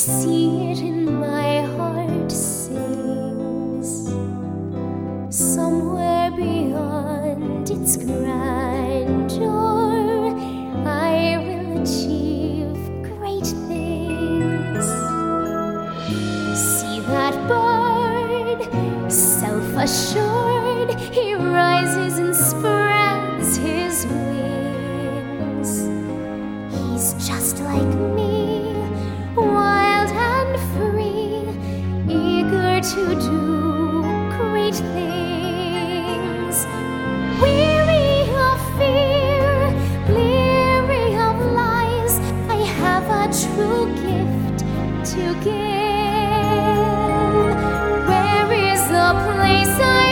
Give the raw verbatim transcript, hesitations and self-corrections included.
see it in my heart sings, somewhere beyond its grandeur, I will achieve great things. See that bird, self-assured, he rises and spreads his wings. He's just like me, wild and free, eager to do great things. Weary of fear, leery of lies, I have a true gift to give. Where is the place I